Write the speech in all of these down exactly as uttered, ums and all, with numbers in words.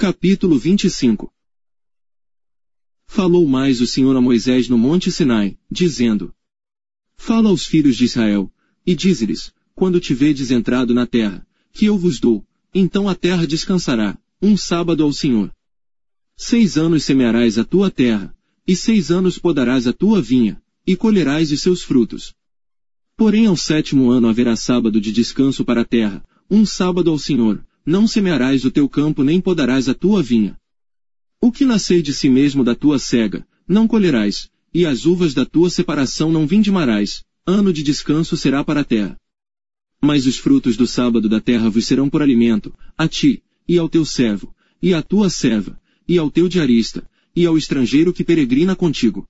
Capítulo vinte e cinco. Falou mais o Senhor a Moisés no monte Sinai, dizendo: Fala aos filhos de Israel, e dize-lhes, quando tiverdes entrado na terra, que eu vos dou, então a terra descansará, um sábado ao Senhor. Seis anos semearás a tua terra, e seis anos podarás a tua vinha, e colherás os seus frutos. Porém ao sétimo ano haverá sábado de descanso para a terra, um sábado ao Senhor, não semearás o teu campo nem podarás a tua vinha. O que nascer de si mesmo da tua cega, não colherás, e as uvas da tua separação não vindimarás, ano de descanso será para a terra. Mas os frutos do sábado da terra vos serão por alimento, a ti, e ao teu servo, e à tua serva, e ao teu diarista, e ao estrangeiro que peregrina contigo.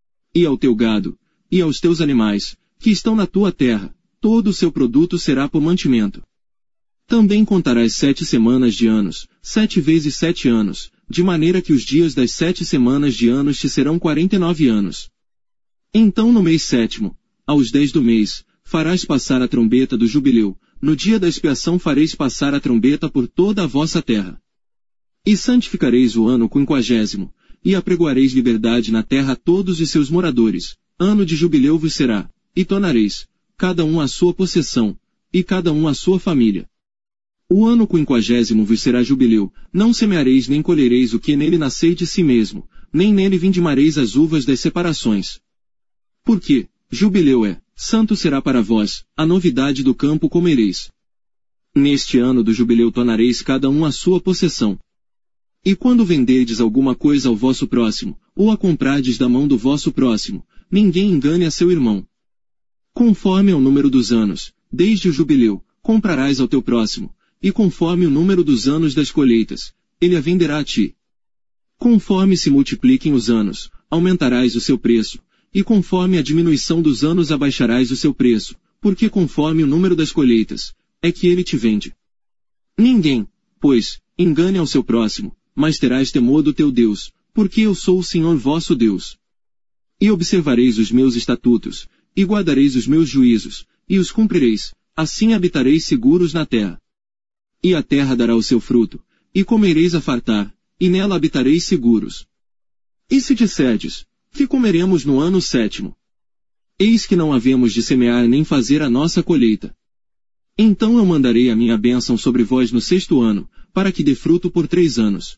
E ao teu gado, e aos teus animais, que estão na tua terra, todo o seu produto será por mantimento. Também contarás sete semanas de anos, sete vezes sete anos, de maneira que os dias das sete semanas de anos te serão quarenta e nove anos. Então no mês sétimo, aos dez do mês, farás passar a trombeta do jubileu, no dia da expiação fareis passar a trombeta por toda a vossa terra. E santificareis o ano quinquagésimo, e apregoareis liberdade na terra a todos os seus moradores, ano de jubileu vos será, e tornareis, cada um a sua possessão, e cada um a sua família. O ano quinquagésimo vos será jubileu, não semeareis nem colhereis o que nele nascer de si mesmo, nem nele vindimareis as uvas das separações. Porque, jubileu é, santo será para vós, a novidade do campo comereis. Neste ano do jubileu tornareis cada um a sua possessão. E quando venderdes alguma coisa ao vosso próximo, ou a comprardes da mão do vosso próximo, ninguém engane a seu irmão. Conforme ao número dos anos, desde o jubileu, comprarás ao teu próximo, e conforme o número dos anos das colheitas, ele a venderá a ti. Conforme se multipliquem os anos, aumentarás o seu preço, e conforme a diminuição dos anos abaixarás o seu preço, porque conforme o número das colheitas, é que ele te vende. Ninguém, pois, engane ao seu próximo, mas terás temor do teu Deus, porque eu sou o Senhor vosso Deus. E observareis os meus estatutos, e guardareis os meus juízos, e os cumprireis, assim habitareis seguros na terra. E a terra dará o seu fruto, e comereis a fartar, e nela habitareis seguros. E se disserdes, que comeremos no ano sétimo? Eis que não havemos de semear nem fazer a nossa colheita. Então eu mandarei a minha bênção sobre vós no sexto ano, para que dê fruto por três anos.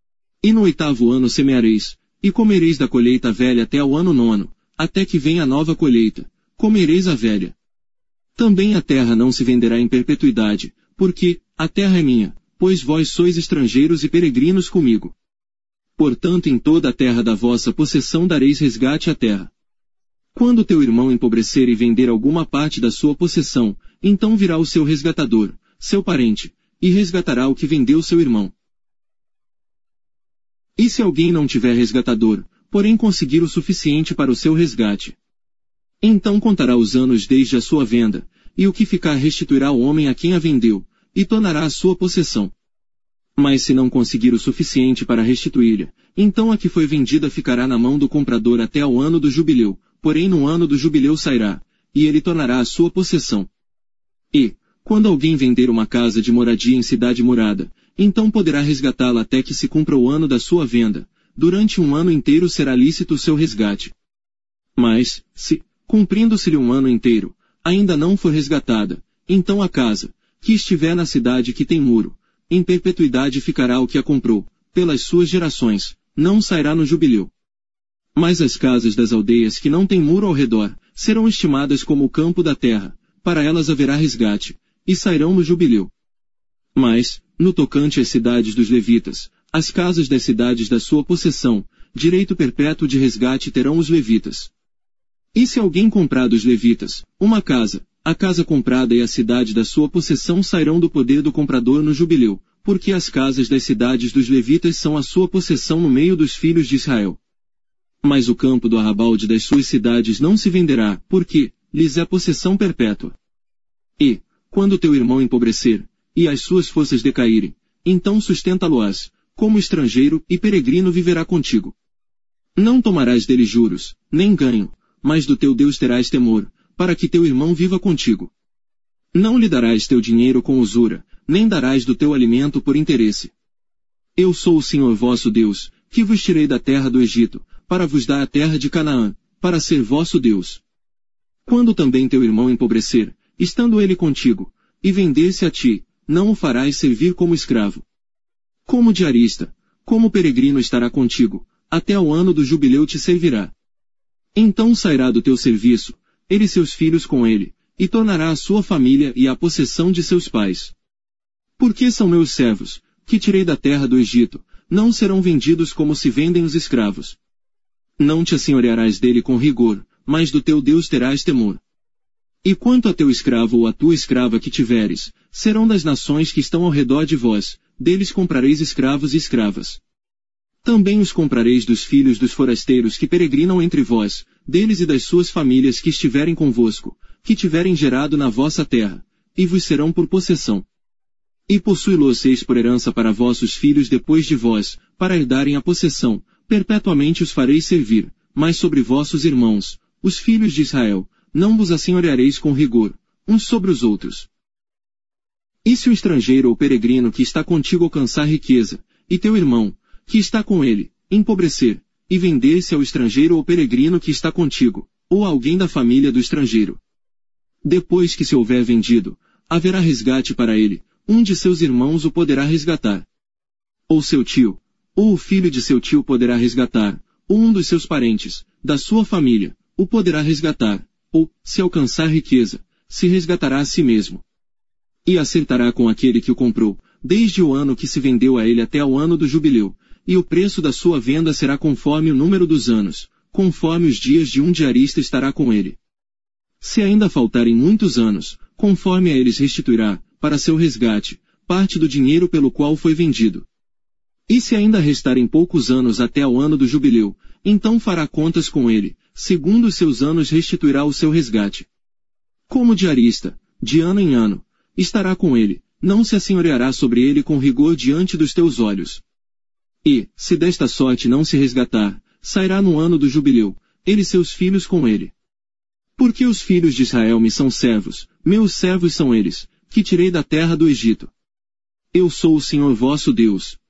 E no oitavo ano semeareis, e comereis da colheita velha até ao ano nono, até que venha a nova colheita, comereis a velha. Também a terra não se venderá em perpetuidade, porque, a terra é minha, pois vós sois estrangeiros e peregrinos comigo. Portanto em toda a terra da vossa possessão dareis resgate à terra. Quando teu irmão empobrecer e vender alguma parte da sua possessão, então virá o seu resgatador, seu parente, e resgatará o que vendeu seu irmão. E se alguém não tiver resgatador, porém conseguir o suficiente para o seu resgate? Então contará os anos desde a sua venda, e o que ficar restituirá ao homem a quem a vendeu, e tornará a sua possessão. Mas se não conseguir o suficiente para restituí-la, então a que foi vendida ficará na mão do comprador até ao ano do jubileu, porém no ano do jubileu sairá, e ele tornará a sua possessão. E, quando alguém vender uma casa de moradia em cidade murada, então poderá resgatá-la até que se cumpra o ano da sua venda, durante um ano inteiro será lícito o seu resgate. Mas, se, cumprindo-se-lhe um ano inteiro, ainda não for resgatada, então a casa, que estiver na cidade que tem muro, em perpetuidade ficará o que a comprou, pelas suas gerações, não sairá no jubileu. Mas as casas das aldeias que não têm muro ao redor, serão estimadas como o campo da terra, para elas haverá resgate, e sairão no jubileu. Mas, no tocante às cidades dos levitas, as casas das cidades da sua possessão, direito perpétuo de resgate terão os levitas. E se alguém comprar dos levitas, uma casa, a casa comprada e a cidade da sua possessão sairão do poder do comprador no jubileu, porque as casas das cidades dos levitas são a sua possessão no meio dos filhos de Israel. Mas o campo do arrabalde das suas cidades não se venderá, porque lhes é possessão perpétua. E, quando teu irmão empobrecer, e as suas forças decaírem, então sustenta-lo-ás, como estrangeiro e peregrino viverá contigo. Não tomarás dele juros, nem ganho, mas do teu Deus terás temor, para que teu irmão viva contigo. Não lhe darás teu dinheiro com usura, nem darás do teu alimento por interesse. Eu sou o Senhor vosso Deus, que vos tirei da terra do Egito, para vos dar a terra de Canaã, para ser vosso Deus. Quando também teu irmão empobrecer, estando ele contigo, e vender-se a ti, não o farás servir como escravo. Como diarista, como peregrino estará contigo, até ao ano do jubileu te servirá. Então sairá do teu serviço, ele e seus filhos com ele, e tornará a sua família e a possessão de seus pais. Porque são meus servos, que tirei da terra do Egito, não serão vendidos como se vendem os escravos. Não te assenhorearás dele com rigor, mas do teu Deus terás temor. E quanto a teu escravo ou a tua escrava que tiveres, serão das nações que estão ao redor de vós, deles comprareis escravos e escravas. Também os comprareis dos filhos dos forasteiros que peregrinam entre vós, deles e das suas famílias que estiverem convosco, que tiverem gerado na vossa terra, e vos serão por possessão. E possuí-los-eis por herança para vossos filhos depois de vós, para herdarem a possessão, perpetuamente os fareis servir, mas sobre vossos irmãos, os filhos de Israel, não vos assenhoreareis com rigor, uns sobre os outros. E se o estrangeiro ou peregrino que está contigo alcançar riqueza, e teu irmão, que está com ele, empobrecer, e vender-se ao estrangeiro ou peregrino que está contigo, ou a alguém da família do estrangeiro. Depois que se houver vendido, haverá resgate para ele, um de seus irmãos o poderá resgatar. Ou seu tio, ou o filho de seu tio poderá resgatar, ou um dos seus parentes, da sua família, o poderá resgatar, ou, se alcançar riqueza, se resgatará a si mesmo. E acertará com aquele que o comprou, desde o ano que se vendeu a ele até o ano do jubileu, e o preço da sua venda será conforme o número dos anos, conforme os dias de um diarista estará com ele. Se ainda faltarem muitos anos, conforme a eles restituirá, para seu resgate, parte do dinheiro pelo qual foi vendido. E se ainda restarem poucos anos até ao ano do jubileu, então fará contas com ele, segundo os seus anos restituirá o seu resgate. Como diarista, de ano em ano, estará com ele, não se assenhoreará sobre ele com rigor diante dos teus olhos. E, se desta sorte não se resgatar, sairá no ano do jubileu, ele e seus filhos com ele. Porque os filhos de Israel me são servos, meus servos são eles, que tirei da terra do Egito. Eu sou o Senhor vosso Deus,